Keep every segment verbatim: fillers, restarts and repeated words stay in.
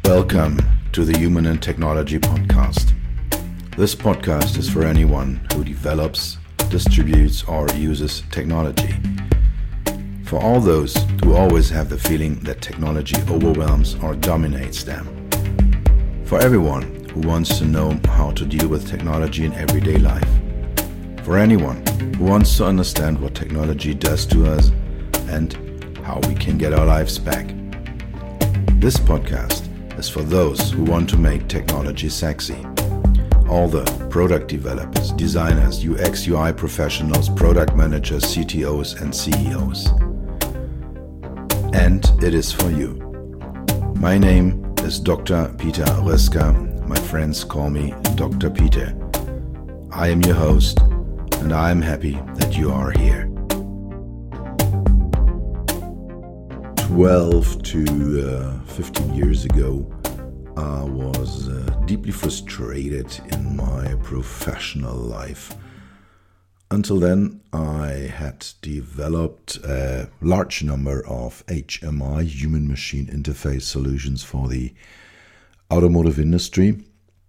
Welcome to the Human and Technology Podcast. This podcast is for anyone who develops, distributes, or uses technology. For all those who always have the feeling that technology overwhelms or dominates them. For everyone who wants to know how to deal with technology in everyday life. For anyone who wants to understand what technology does to us and how we can get our lives back. This podcast is for those who want to make technology sexy. All the product developers, designers, U X U I professionals, product managers, C T Os and C E Os. And it is for you. My name is Doctor Peter Röska. My friends call me Doctor Peter. I am your host, and I am happy that you are here. twelve to fifteen years ago, I was uh, deeply frustrated in my professional life. Until then, I had developed a large number of H M I, human-machine interface solutions for the automotive industry.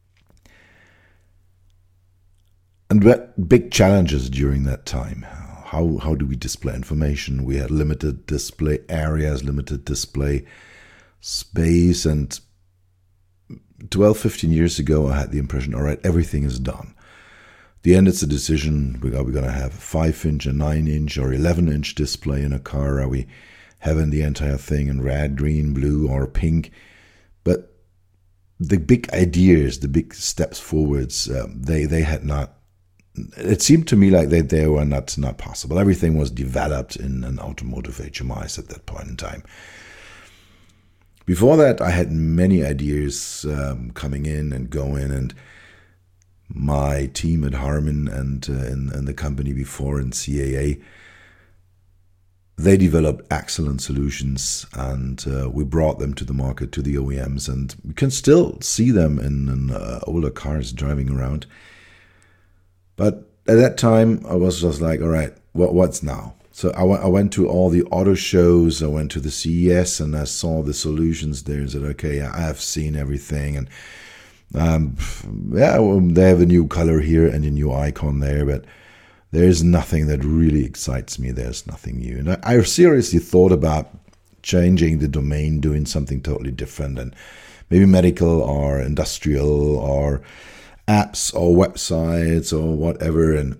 And we had big challenges during that time. How how do we display information? We had limited display areas, limited display space, and twelve, fifteen years ago I had the impression, all right, everything is done. The end, it's a decision. Are we going to have a five inch, a nine inch, or eleven inch display in a car? Are we having the entire thing in red, green, blue, or pink? But the big ideas, the big steps forwards, um, they, they had not. It seemed to me like they, they were not, not possible. Everything was developed in an automotive H M Is at that point in time. Before that, I had many ideas um, coming in and going, and my team at Harman and, uh, and, and the company before in C A A, they developed excellent solutions, and uh, we brought them to the market, to the O E Ms, and you can still see them in, in uh, older cars driving around. But at that time, I was just like, all right, what what's now? So I, w- I went to all the auto shows, I went to the C E S, and I saw the solutions there and said, okay, I have seen everything. And um, yeah, well, they have a new color here and a new icon there, but there's nothing that really excites me. There's nothing new. And I, I seriously thought about changing the domain, doing something totally different, and maybe medical or industrial or apps or websites or whatever. And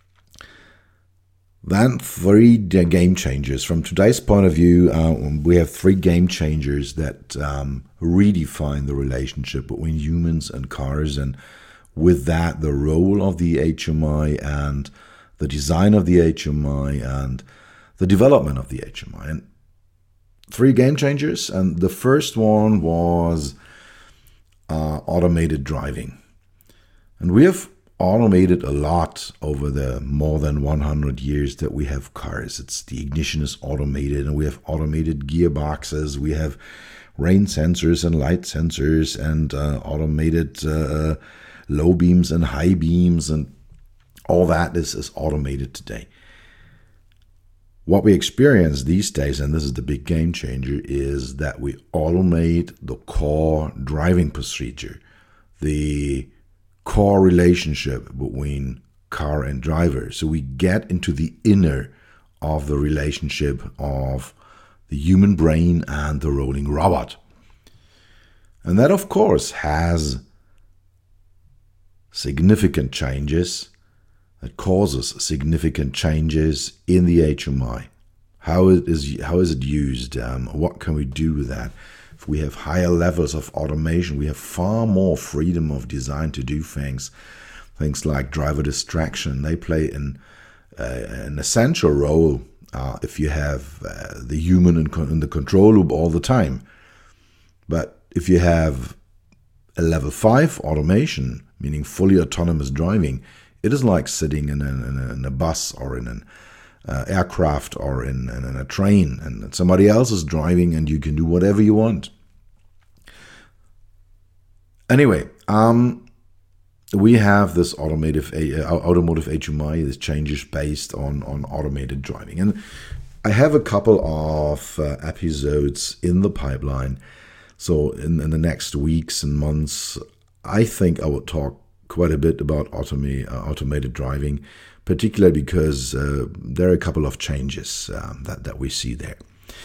then three game changers. From today's point of view, uh, we have three game changers that um, redefine the relationship between humans and cars, and with that, the role of the H M I and the design of the H M I and the development of the H M I. And three game changers, and the first one was uh, automated driving. And we have automated a lot over the more than one hundred years that we have cars. It's the ignition is automated, and we have automated gearboxes. We have rain sensors and light sensors, and uh, automated uh, low beams and high beams, and all that is, is automated today. What we experience these days, and this is the big game changer, is that we automate the core driving procedure, the core relationship between car and driver. So we get into the inner of the relationship of the human brain and the rolling robot. And that, of course, has significant changes, that causes significant changes in the H M I. How it is, how is it used? Um, what can we do with that? If we have higher levels of automation, we have far more freedom of design to do things. Things like driver distraction, they play an, uh, an essential role uh, if you have uh, the human in, con- in the control loop all the time. But if you have a level five automation, meaning fully autonomous driving, it is like sitting in a, in a, in a bus or in an Uh, aircraft or in, in, in a train, and somebody else is driving and you can do whatever you want. Anyway, um, we have this automotive uh, automotive H M I, this changes based on, on automated driving. And I have a couple of uh, episodes in the pipeline So in, in the next weeks and months, I think I will talk quite a bit about automa- uh, automated driving, particularly because uh, there are a couple of changes um, that, that we see there.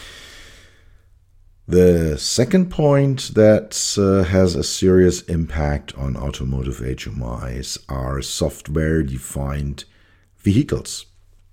The second point that uh, has a serious impact on automotive H M Is are software-defined vehicles.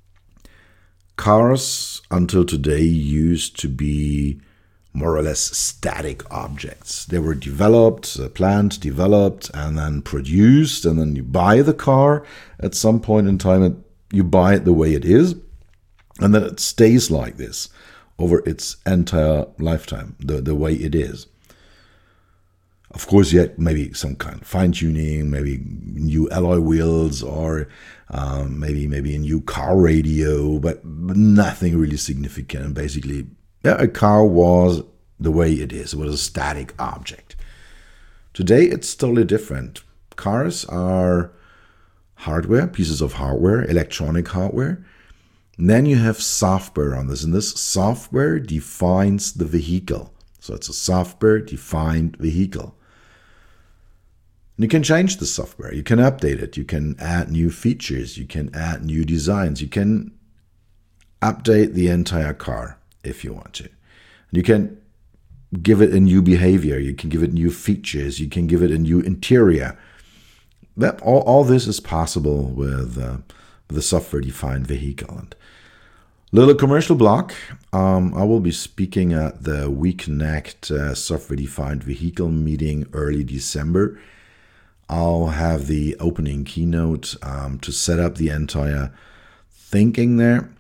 Cars until today used to be more or less static objects. They were developed, uh, planned, developed, and then produced, and then you buy the car at some point in time, and you buy it the way it is, and then it stays like this over its entire lifetime, the, the way it is. Of course, you had maybe some kind of fine-tuning, maybe new alloy wheels, or um, maybe maybe a new car radio, but nothing really significant. And basically, yeah, a car was the way it is. It was a static object. Today, it's totally different. Cars are hardware, pieces of hardware, electronic hardware. And then you have software on this, and this software defines the vehicle. So it's a software-defined vehicle. And you can change the software. You can update it. You can add new features. You can add new designs. You can update the entire car if you want to. And you can give it a new behavior. You can give it new features. You can give it a new interior. That all, all this is possible with uh, the software-defined vehicle. And little commercial block. Um, I will be speaking at the WeConnect uh, software-defined vehicle meeting early December. I'll have the opening keynote um, to set up the entire thinking there.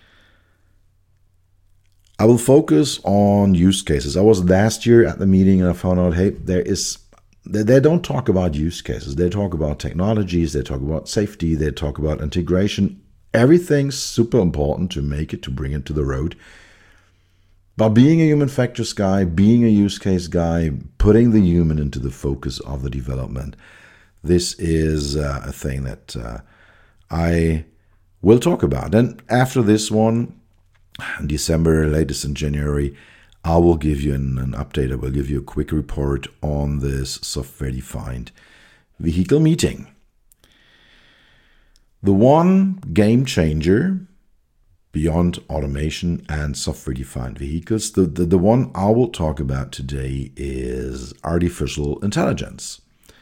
I will focus on use cases. I was last year at the meeting and I found out, hey, there is they, they don't talk about use cases. They talk about technologies. They talk about safety. They talk about integration. Everything's super important to make it, to bring it to the road. But being a human factors guy, being a use case guy, putting the human into the focus of the development, this is uh, a thing that uh, I will talk about. And after this one, in December, latest in January, I will give you an, an update. I will give you a quick report on this software-defined vehicle meeting. The one game changer beyond automation and software-defined vehicles, the, the, the one I will talk about today is artificial intelligence.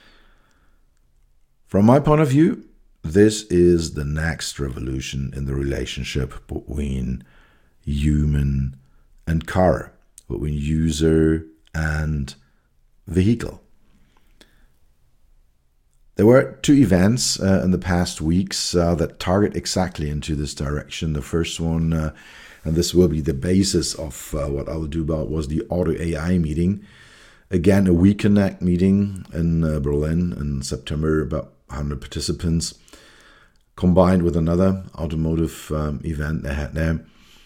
From my point of view, this is the next revolution in the relationship between human and car, between user and vehicle. There were two events uh, in the past weeks uh, that target exactly into this direction. The first one, uh, and this will be the basis of uh, what I will do about, was the Auto A I meeting. Again, a WeConnect meeting in uh, Berlin in September, about one hundred participants, combined with another automotive um, event they had there.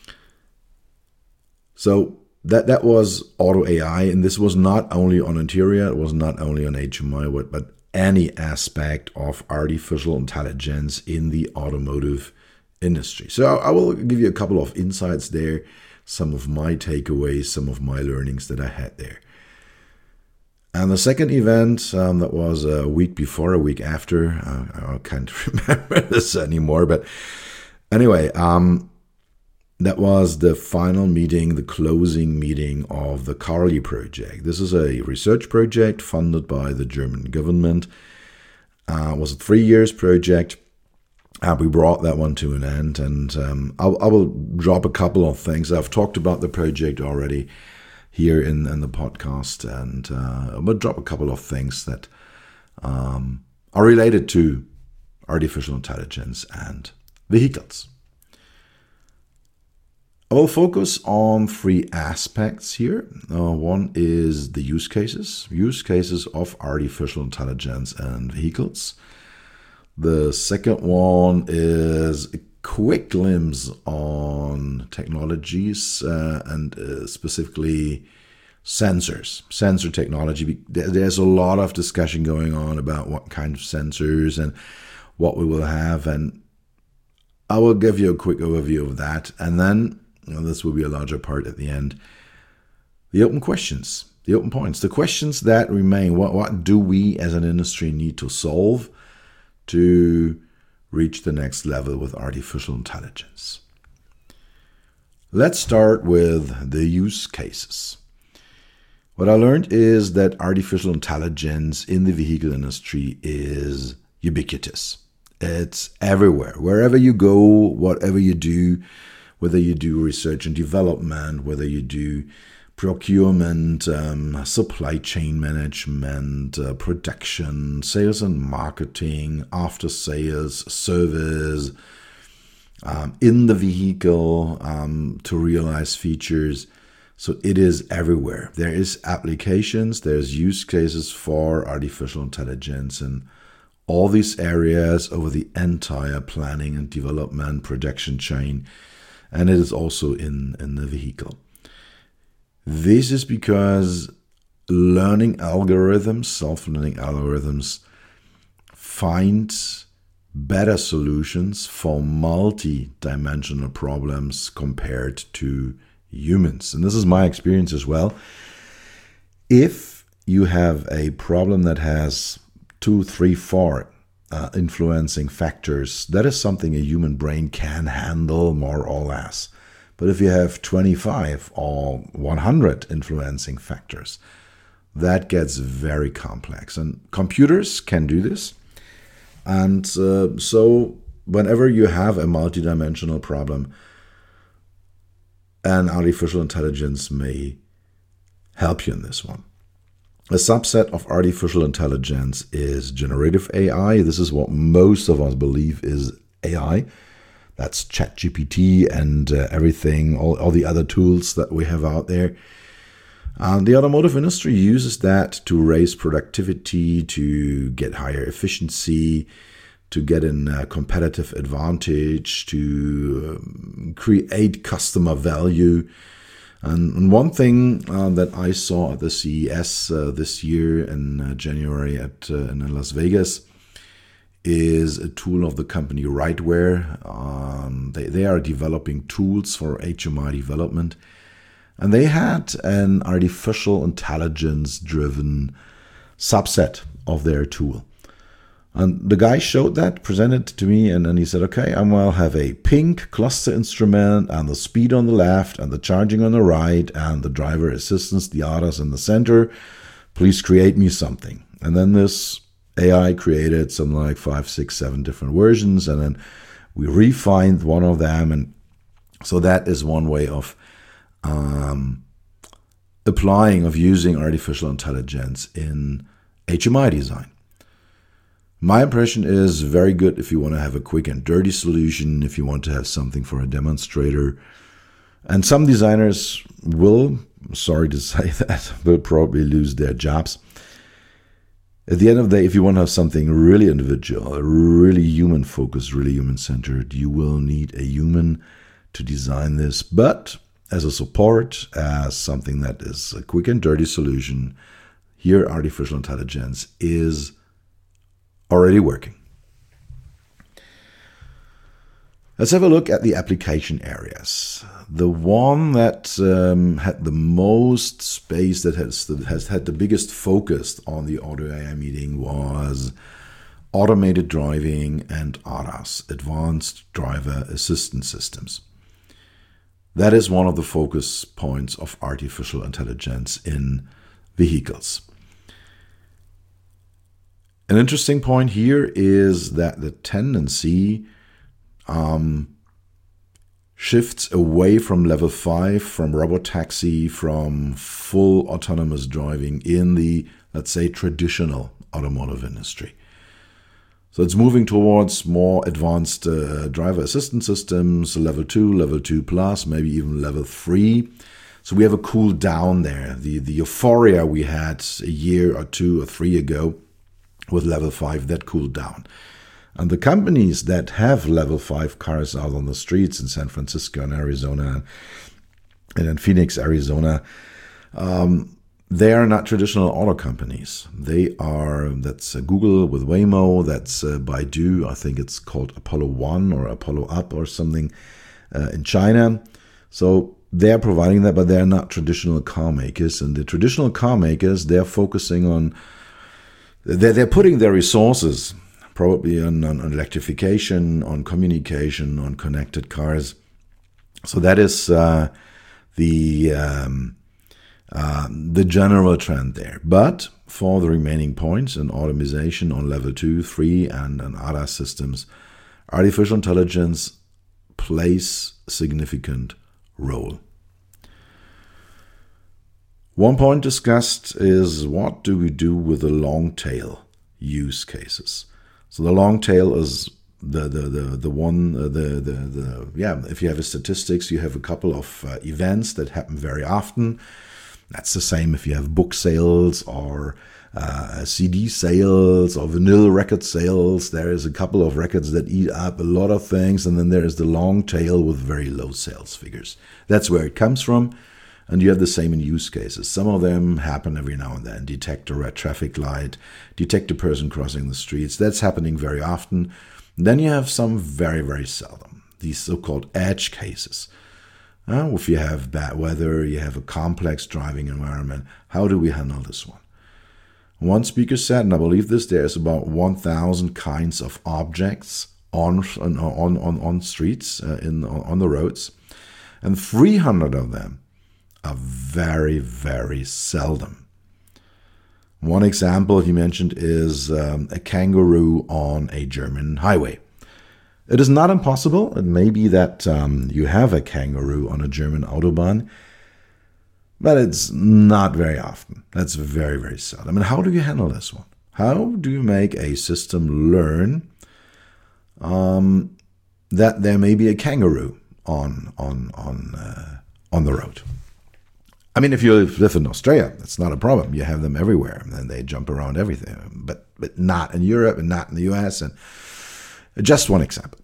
So that that was Auto A I, and this was not only on interior, it was not only on H M I, but any aspect of artificial intelligence in the automotive industry. So I will give you a couple of insights there, some of my takeaways, some of my learnings that I had there. And the second event, um, that was a week before, a week after, uh, I can't remember this anymore, but anyway, um, that was the final meeting, the closing meeting of the CARLI project. This is a research project funded by the German government. Uh, it was a three years project. Uh, we brought that one to an end, and um, I'll, I will drop a couple of things. I've talked about the project already here in, in the podcast, and uh, I'll drop a couple of things that um, are related to artificial intelligence and vehicles. I will focus on three aspects here. Uh, one is the use cases, use cases of artificial intelligence and vehicles. The second one is a quick glimpse on technologies uh, and uh, specifically sensors, sensor technology. There's a lot of discussion going on about what kind of sensors and what we will have, and I will give you a quick overview of that, and then, you know, this will be a larger part at the end, the open questions. the open points, the questions that remain. What, what do we as an industry need to solve to reach the next level with artificial intelligence? Let's start with the use cases. What I learned is that artificial intelligence in the vehicle industry is ubiquitous. It's everywhere. Wherever you go, whatever you do, whether you do research and development, whether you do procurement, um, supply chain management, uh, production, sales and marketing, after sales, service, um, in the vehicle um, to realize features. So it is everywhere. There is applications, there's use cases for artificial intelligence in all these areas over the entire planning and development production chain. And it is also in, in the vehicle. This is because learning algorithms, self-learning algorithms, find better solutions for multi-dimensional problems compared to humans. And this is my experience as well. If you have a problem that has two, three, four uh, influencing factors, that is something a human brain can handle more or less. But if you have twenty-five or one hundred influencing factors, that gets very complex. And computers can do this. And uh, so whenever you have a multidimensional problem, an artificial intelligence may help you in this one. A subset of artificial intelligence is generative A I. This is what most of us believe is A I. That's ChatGPT and uh, everything, all, all the other tools that we have out there. Uh, the automotive industry uses that to raise productivity, to get higher efficiency, to get a competitive advantage, to um, create customer value. And, and one thing uh, that I saw at the C E S uh, this year in uh, January at uh, in Las Vegas is a tool of the company Rightware. Um, they, they are developing tools for H M I development. And they had an artificial intelligence-driven subset of their tool. And the guy showed that, presented to me, and then he said, okay, I will have a pink cluster instrument and the speed on the left and the charging on the right and the driver assistance, the A D A S in the center. Please create me something. And then this A I created some like five, six, seven different versions, and then we refined one of them. And so that is one way of um, applying, of using artificial intelligence in H M I design. My impression is very good if you want to have a quick and dirty solution, if you want to have something for a demonstrator. And some designers will, sorry to say that, will probably lose their jobs. At the end of the day, if you want to have something really individual, really human-focused, really human-centered, you will need a human to design this. But as a support, as something that is a quick and dirty solution, here artificial intelligence is already working. Let's have a look at the application areas. The one that um, had the most space, that has, that has had the biggest focus on the Auto A I meeting, was automated driving and A D A S, Advanced Driver Assistance Systems. That is one of the focus points of artificial intelligence in vehicles. An interesting point here is that the tendency um, shifts away from level five, from robotaxi, from full autonomous driving in the, let's say, traditional automotive industry. So it's moving towards more advanced uh, driver assistance systems, level two, level two plus, maybe even level three. So we have a cool down there. The, the euphoria we had a year or two or three ago with level five, that cooled down. And the companies that have level five cars out on the streets in San Francisco and Arizona and in Phoenix, Arizona, um, they are not traditional auto companies. They are, that's uh, Google with Waymo, that's uh, Baidu, I think it's called Apollo One or Apollo Up or something uh, in China. So they're providing that, but they're not traditional car makers. And the traditional car makers, they're focusing on, they're, they're putting their resources probably on, on, on electrification, on communication, on connected cars. So that is uh, the um, uh, the general trend there. But for the remaining points in automation on level two, three, and, and A D A S systems, artificial intelligence plays a significant role. One point discussed is, what do we do with the long tail use cases? So the long tail is the the the the one uh, the the the yeah. If you have a statistics, you have a couple of uh, events that happen very often. That's the same if you have book sales or uh, C D sales or vinyl record sales. There is a couple of records that eat up a lot of things, and then there is the long tail with very low sales figures. That's where it comes from. And you have the same in use cases. Some of them happen every now and then. Detect a red traffic light, detect a person crossing the streets. That's happening very often. And then you have some very, very seldom. These so-called edge cases. Uh, if you have bad weather, you have a complex driving environment, how do we handle this one? One speaker said, and I believe this, there's about one thousand kinds of objects on on on, on streets, uh, in on the roads, and three hundred of them are very, very seldom. One example he mentioned is um, a kangaroo on a German highway. It is not impossible. It may be that um, you have a kangaroo on a German Autobahn, but it's not very often. That's very, very seldom. And how do you handle this one? How do you make a system learn um, that there may be a kangaroo on on on uh, on the road? I mean, if you live in Australia, that's not a problem. You have them everywhere, and they jump around everything. But but not in Europe and not in the U S. And just one example.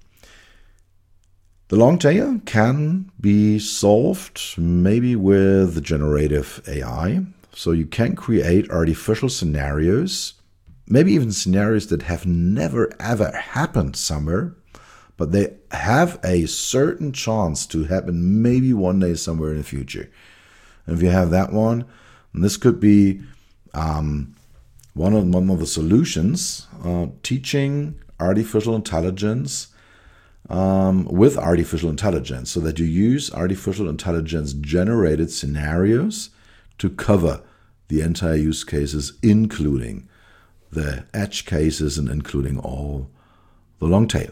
The long tail can be solved maybe with generative A I. So you can create artificial scenarios, maybe even scenarios that have never ever happened somewhere, but they have a certain chance to happen maybe one day somewhere in the future. And if you have that one, and this could be um, one of one of the solutions, uh, teaching artificial intelligence um, with artificial intelligence, so that you use artificial intelligence generated scenarios to cover the entire use cases, including the edge cases and including all the long tail.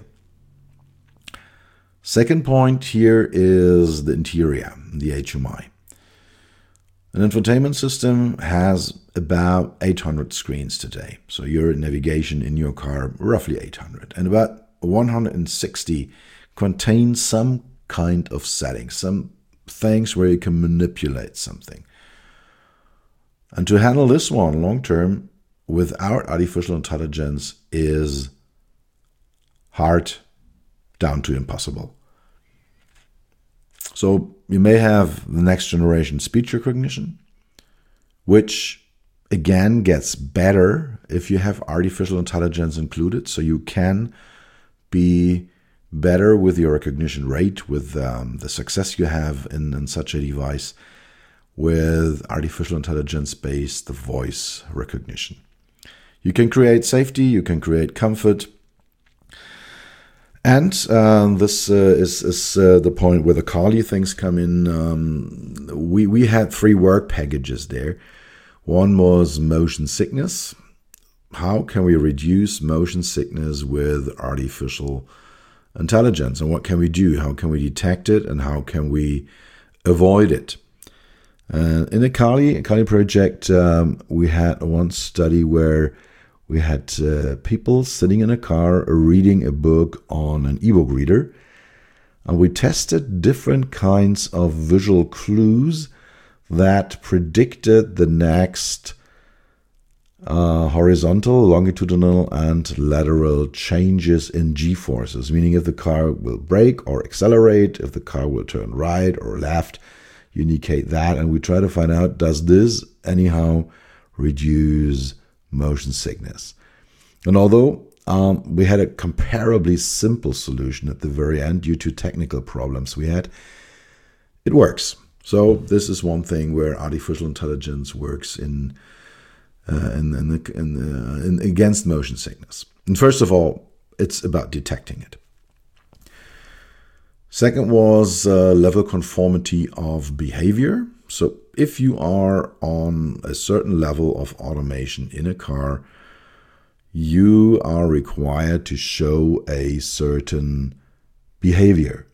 Second point here is the interior, the H M I. An infotainment system has about eight hundred screens today. So your navigation in your car, roughly eight hundred. And about one hundred sixty contain some kind of settings, some things where you can manipulate something. And to handle this one long term without artificial intelligence is hard down to impossible. So you may have the next generation speech recognition, which again gets better if you have artificial intelligence included. So you can be better with your recognition rate, with um, the success you have in, in such a device with artificial intelligence-based voice recognition. You can create safety, you can create comfort. And uh, this uh, is, is uh, the point where the Kali things come in. Um, we, we had three work packages there. One was motion sickness. How can we reduce motion sickness with artificial intelligence? And what can we do? How can we detect it? And how can we avoid it? Uh, in the Kali, Kali project, um, we had one study where we had uh, people sitting in a car reading a book on an ebook reader. And we tested different kinds of visual clues that predicted the next uh, horizontal, longitudinal, and lateral changes in g-forces, meaning if the car will brake or accelerate, if the car will turn right or left, you indicate that. And we try to find out, does this anyhow reduce motion sickness? And although um, we had a comparably simple solution at the very end due to technical problems we had, it works. So this is one thing where artificial intelligence works in uh, in, in, the, in, the, in against motion sickness. And first of all, it's about detecting it. Second was uh, level conformity of behavior. So if you are on a certain level of automation in a car, you are required to show a certain behavior.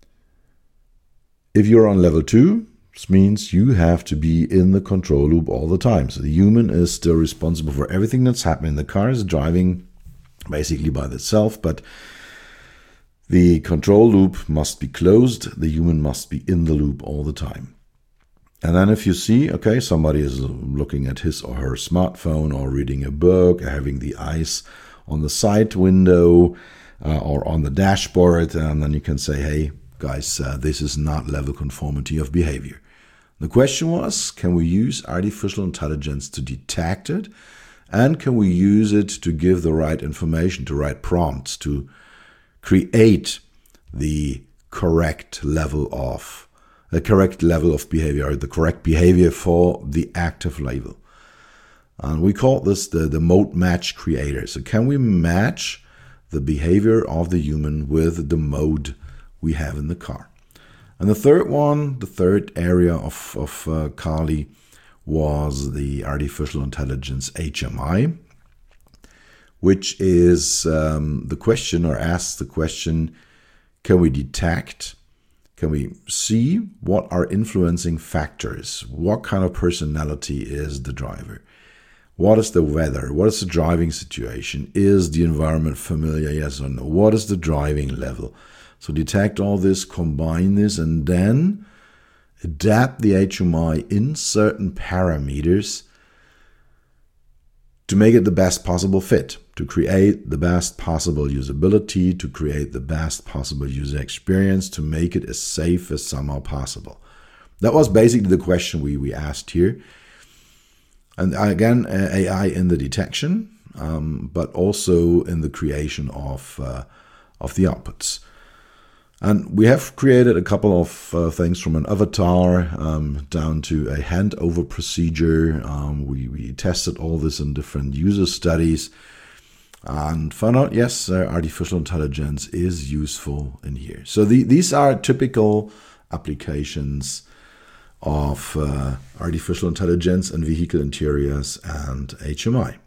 If you're on level two, this means you have to be in the control loop all the time. So the human is still responsible for everything that's happening. The car is driving basically by itself, but the control loop must be closed. The human must be in the loop all the time. And then if you see, okay, somebody is looking at his or her smartphone or reading a book, or having the eyes on the side window uh, or on the dashboard, and then you can say, hey, guys, uh, this is not level conformity of behavior. The question was, can we use artificial intelligence to detect it? And can we use it to give the right information, to right prompts, to create the correct level of the correct level of behavior, or the correct behavior for the active label? And we call this the, the mode match creator. So can we match the behavior of the human with the mode we have in the car? And the third one, the third area of, of uh, Kali was the artificial intelligence H M I, which is um, the question, or asks the question, can we detect, can we see what are influencing factors? What kind of personality is the driver? What is the weather? What is the driving situation? Is the environment familiar? Yes or no? What is the driving level? So detect all this, combine this, and then adapt the H M I in certain parameters to make it the best possible fit, to create the best possible usability, to create the best possible user experience, to make it as safe as somehow possible. That was basically the question we, we asked here. And again, A I in the detection, um, but also in the creation of, uh, of the outputs. And we have created a couple of uh, things, from an avatar um, down to a handover procedure. Um, we, we tested all this in different user studies and found out, yes, uh, artificial intelligence is useful in here. So the, these are typical applications of uh, artificial intelligence in vehicle interiors and H M I.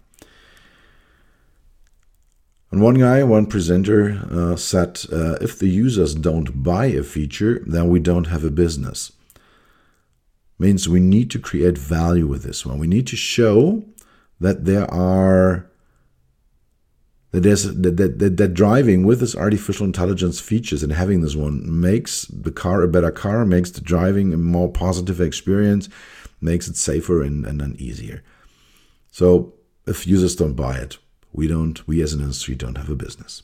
And one guy, one presenter uh, said, uh, if the users don't buy a feature, then we don't have a business. Means we need to create value with this one. We need to show that there are that there's that, that, that, that driving with this artificial intelligence features and having this one makes the car a better car, makes the driving a more positive experience, makes it safer and, and, and easier. So if users don't buy it, We don't, we as an industry don't have a business.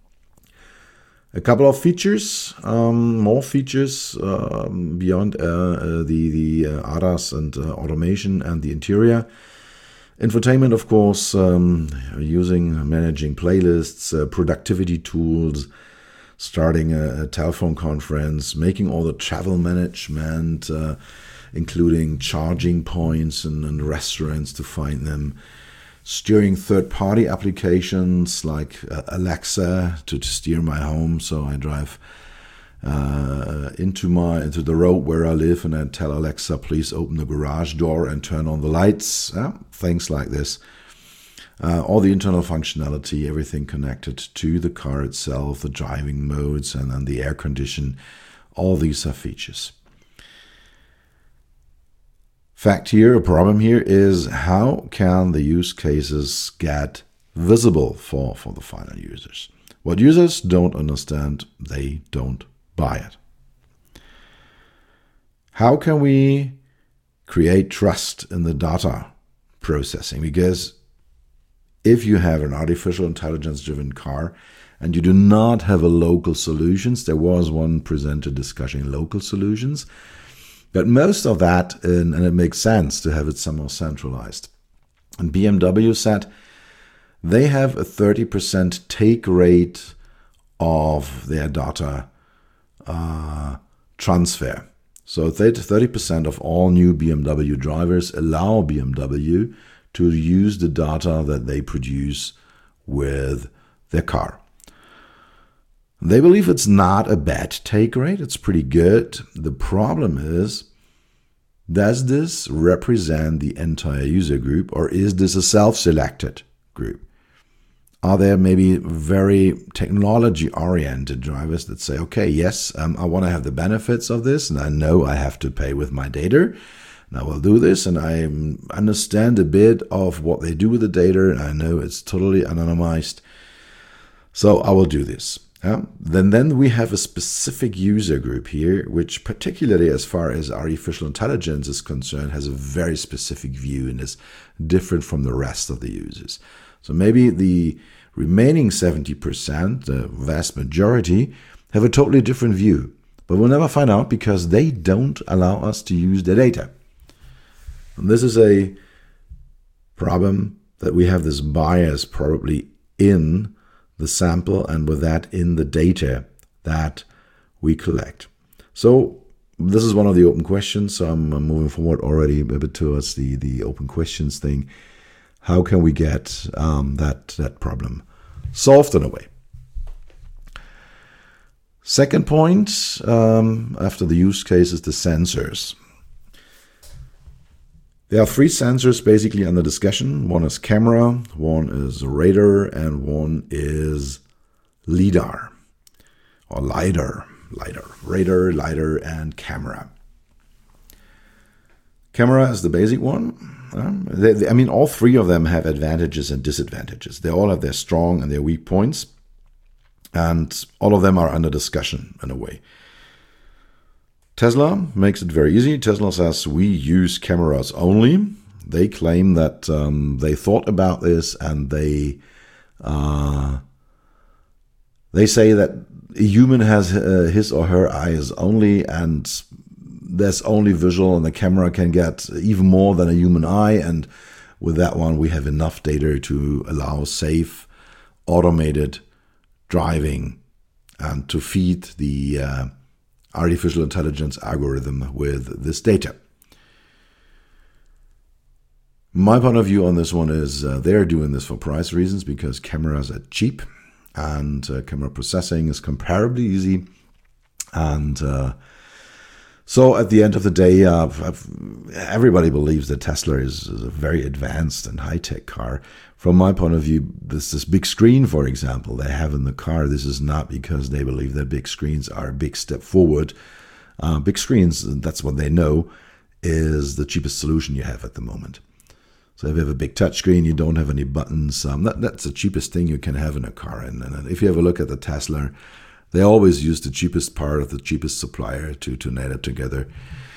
A couple of features, um, more features um, beyond uh, uh, the, the uh, A D A S and uh, automation and the interior. Infotainment, of course, um, using, managing playlists, uh, productivity tools, starting a, a telephone conference, making all the travel management, uh, including charging points and, and restaurants to find them. Steering third-party applications like uh, Alexa to, to steer my home, so I drive uh, into my into the road where I live, and I tell Alexa, please open the garage door and turn on the lights. Yeah, things like this. Uh, all the internal functionality, everything connected to the car itself, the driving modes, and then the air condition. All these are features. Fact here, a problem here is, how can the use cases get visible for, for the final users? What users don't understand, they don't buy it. How can we create trust in the data processing? Because if you have an artificial intelligence driven car and you do not have a local solutions, there was one presenter discussing local solutions, but most of that, and it makes sense to have it somehow centralized. And B M W said they have a thirty percent take rate of their data uh, transfer. So thirty percent of all new B M W drivers allow B M W to use the data that they produce with their car. They believe it's not a bad take rate, it's pretty good. The problem is, does this represent the entire user group, or is this a self-selected group? Are there maybe very technology-oriented drivers that say, okay, yes, um, I want to have the benefits of this, and I know I have to pay with my data, and I will do this, and I understand a bit of what they do with the data, and I know it's totally anonymized, so I will do this. Yeah? Then, then we have a specific user group here, which particularly as far as artificial intelligence is concerned, has a very specific view and is different from the rest of the users. So maybe the remaining seventy percent, the vast majority, have a totally different view. But we'll never find out because they don't allow us to use their data. And this is a problem that we have this bias probably in the sample and with that in the data that we collect. So this is one of the open questions. So I'm moving forward already a bit towards the, the open questions thing. How can we get um, that, that problem solved in a way? Second point, um, after the use case, is the sensors. There are three sensors basically under discussion. One is camera, one is radar, and one is LiDAR, or LiDAR, LiDAR, radar, LiDAR, and camera. Camera is the basic one. Um, they, they, I mean, all three of them have advantages and disadvantages. They all have their strong and their weak points, and all of them are under discussion in a way. Tesla makes it very easy. Tesla says we use cameras only. They claim that um, they thought about this and they uh, they say that a human has uh, his or her eyes only, and there's only visual, and the camera can get even more than a human eye. And with that one, we have enough data to allow safe, automated driving and to feed the uh, artificial intelligence algorithm with this data. My point of view on this one is uh, they're doing this for price reasons because cameras are cheap and uh, camera processing is comparably easy. And uh, so at the end of the day, uh, everybody believes that Tesla is, is a very advanced and high-tech car. From my point of view, this, this big screen, for example, they have in the car, this is not because they believe that big screens are a big step forward. Uh, big screens, that's what they know, is the cheapest solution you have at the moment. So if you have a big touchscreen, you don't have any buttons. Um, that, that's the cheapest thing you can have in a car. And, and if you have a look at the Tesla, they always use the cheapest part of the cheapest supplier to, to net it together.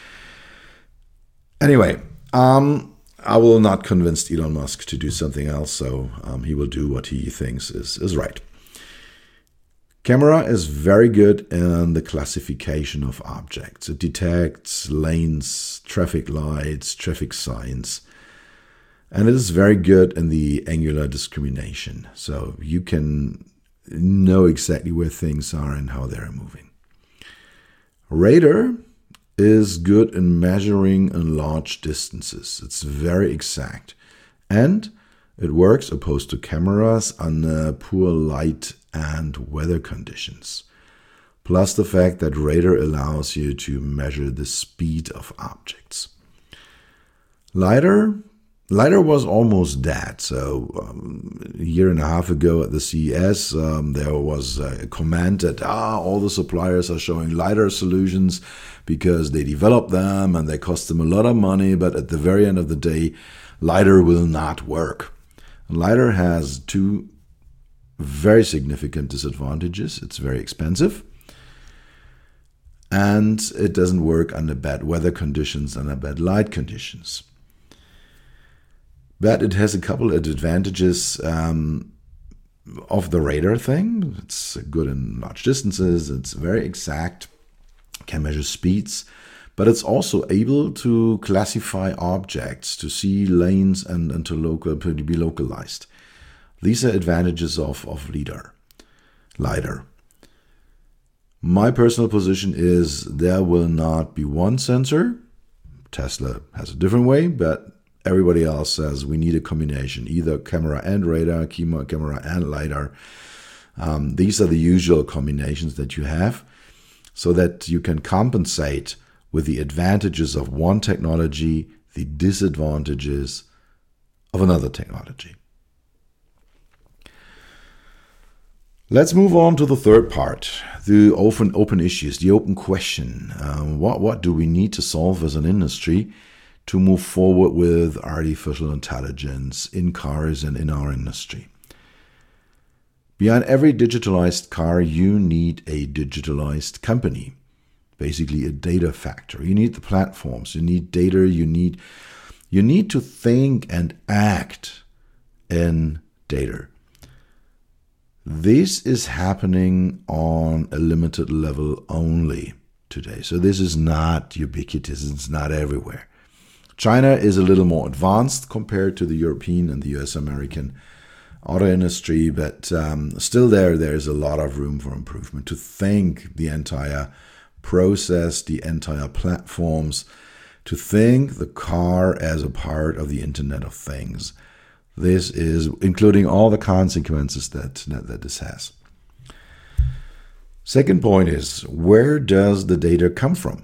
Anyway, um, I will not convince Elon Musk to do something else, so um, he will do what he thinks is, is right. Camera is very good in the classification of objects. It detects lanes, traffic lights, traffic signs. And it is very good in the angular discrimination. So you can know exactly where things are and how they're moving. Radar is good in measuring in large distances. It's very exact. And it works opposed to cameras under poor light and weather conditions. Plus the fact that radar allows you to measure the speed of objects. LiDAR LiDAR was almost dead. So um, a year and a half ago at the C E S, um, there was a comment that ah, all the suppliers are showing LiDAR solutions because they develop them and they cost them a lot of money. But at the very end of the day, LiDAR will not work. And LiDAR has two very significant disadvantages. It's very expensive. And it doesn't work under bad weather conditions, under bad light conditions. But it has a couple of advantages um, of the radar thing. It's good in large distances. It's very exact, can measure speeds. But it's also able to classify objects, to see lanes and, and to, local, to be localized. These are advantages of, of LiDAR. LiDAR. My personal position is there will not be one sensor. Tesla has a different way, but everybody else says we need a combination, either camera and radar, camera and LiDAR. Um, these are the usual combinations that you have so that you can compensate with the advantages of one technology, the disadvantages of another technology. Let's move on to the third part, the open open issues, the open question. Um, what, what do we need to solve as an industry to move forward with artificial intelligence in cars and in our industry? Behind every digitalized car, you need a digitalized company, basically a data factory. You need the platforms, you need data, you need, you need to think and act in data. This is happening on a limited level only today. So this is not ubiquitous, it's not everywhere. China is a little more advanced compared to the European and the U S American auto industry, but um, still there, there's a lot of room for improvement to think the entire process, the entire platforms, to think the car as a part of the Internet of Things. This is including all the consequences that, that, that this has. Second point is, where does the data come from?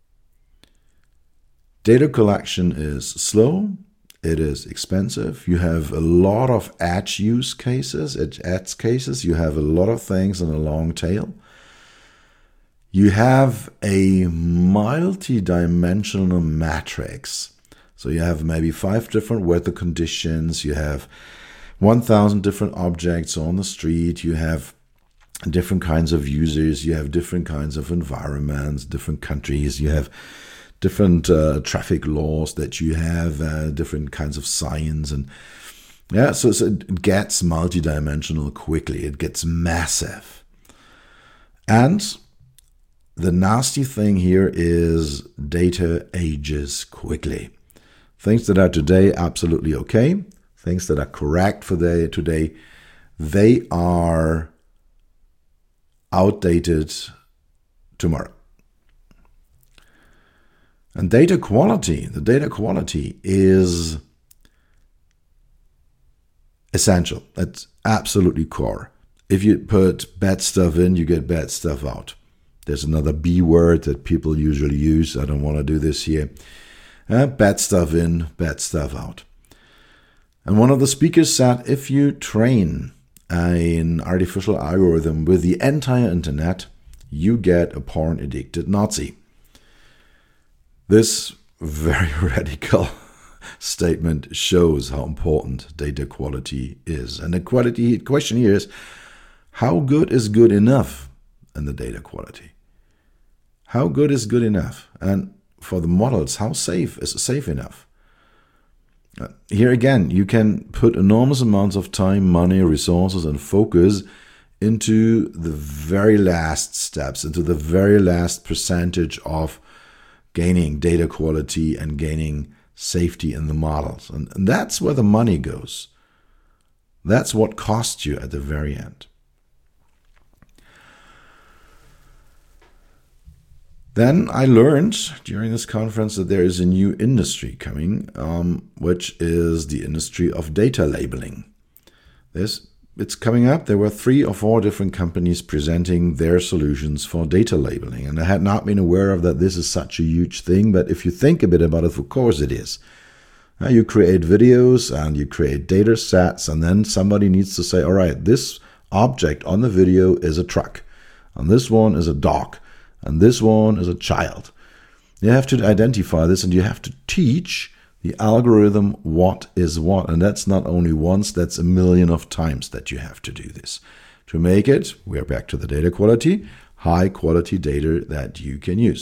Data collection is slow. It is expensive. You have a lot of edge use cases, edge cases. You have a lot of things in a long tail. You have a multi-dimensional matrix. So you have maybe five different weather conditions. You have one thousand different objects on the street. You have different kinds of users. You have different kinds of environments, different countries. You have different uh, traffic laws that you have, uh, different kinds of science. And yeah, so, so it gets multidimensional quickly. It gets massive. And the nasty thing here is data ages quickly. Things that are today absolutely okay, things that are correct for the, today, they are outdated tomorrow. And data quality, the data quality is essential. It's absolutely core. If you put bad stuff in, you get bad stuff out. There's another B word that people usually use. I don't want to do this here. Uh, bad stuff in, bad stuff out. And one of the speakers said, if you train an artificial algorithm with the entire internet, you get a porn-addicted Nazi. This very radical statement shows how important data quality is. And the quality question here is, how good is good enough in the data quality? How good is good enough? And for the models, how safe is safe enough? Here again, you can put enormous amounts of time, money, resources, and focus into the very last steps, into the very last percentage of gaining data quality and gaining safety in the models. And, and that's where the money goes. That's what costs you at the very end. Then I learned during this conference that there is a new industry coming, um, which is the industry of data labeling. This, it's coming up. There were three or four different companies presenting their solutions for data labeling. And I had not been aware of that this is such a huge thing. But if you think a bit about it, of course it is. Uh, you create videos and you create data sets, and then somebody needs to say, all right, this object on the video is a truck, and this one is a dog, and this one is a child. You have to identify this, and you have to teach the algorithm what is what. And that's not only once, that's a million of times that you have to do this. To make it, we're back to the data quality, high quality data that you can use.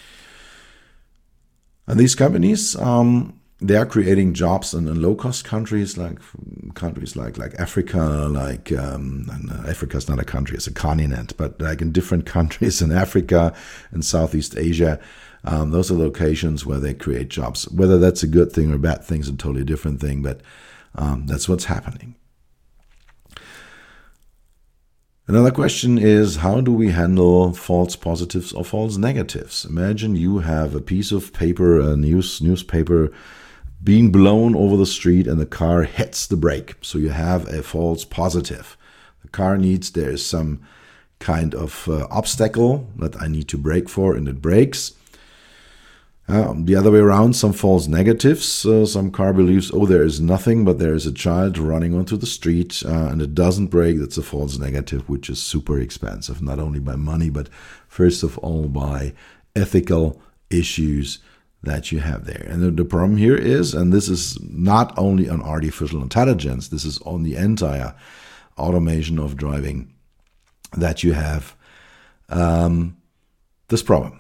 And these companies, um, they are creating jobs in, in low-cost countries, like countries like like Africa, like um, and Africa is not a country, it's a continent, but like in different countries in Africa and Southeast Asia, um, those are locations where they create jobs. Whether that's a good thing or a bad thing is a totally different thing, but um, that's what's happening. Another question is, how do we handle false positives or false negatives? Imagine you have a piece of paper, a news newspaper, being blown over the street and the car hits the brake. So you have a false positive. The car needs, there is some kind of uh, obstacle that I need to brake for, and it brakes. Uh, the other way around, some false negatives. Uh, some car believes, oh, there is nothing, but there is a child running onto the street uh, and it doesn't brake. That's a false negative, which is super expensive, not only by money, but first of all by ethical issues that you have there. And the, the problem here is, and this is not only on artificial intelligence, this is on the entire automation of driving, that you have um, this problem.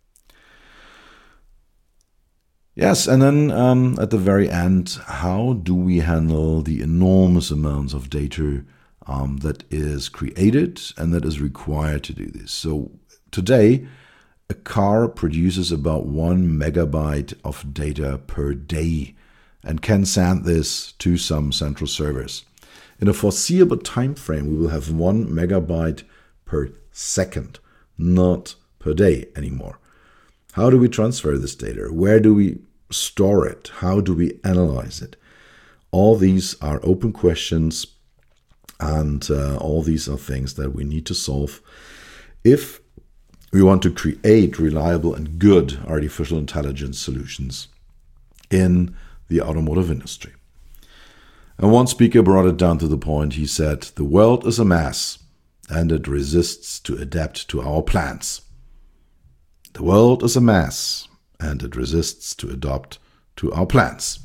Yes, and then um, at the very end, how do we handle the enormous amounts of data um, that is created and that is required to do this? So today, a car produces about one megabyte of data per day and can send this to some central servers. In a foreseeable time frame, we will have one megabyte per second, not per day anymore. How do we transfer this data? Where do we store it? How do we analyze it? All these are open questions, and uh, all these are things that we need to solve if we want to create reliable and good artificial intelligence solutions in the automotive industry. And one speaker brought it down to the point. He said, the world is a mess and it resists to adapt to our plans. The world is a mess, and it resists to adopt to our plans.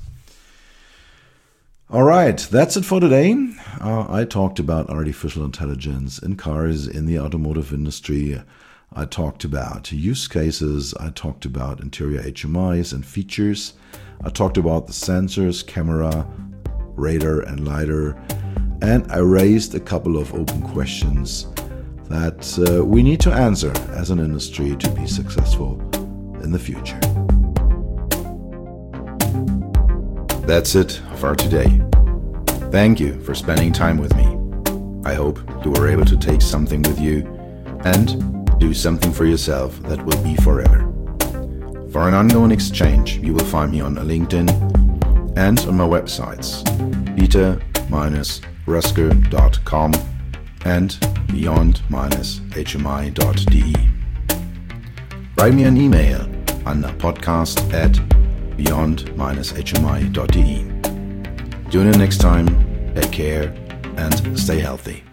All right, that's it for today. Uh, I talked about artificial intelligence in cars, in the automotive industry. I talked about use cases. I talked about interior H M Is and features. I talked about the sensors, camera, radar, and lidar. And I raised a couple of open questions that uh, we need to answer as an industry to be successful in the future. That's it for today. Thank you for spending time with me. I hope you were able to take something with you and do something for yourself that will be forever. For an ongoing exchange, you will find me on LinkedIn and on my websites, peter dash rusker dot com and beyond dash h m i dot d e. Write me an email on podcast at beyond dash h m i dot d e. Tune in next time, take care, and stay healthy.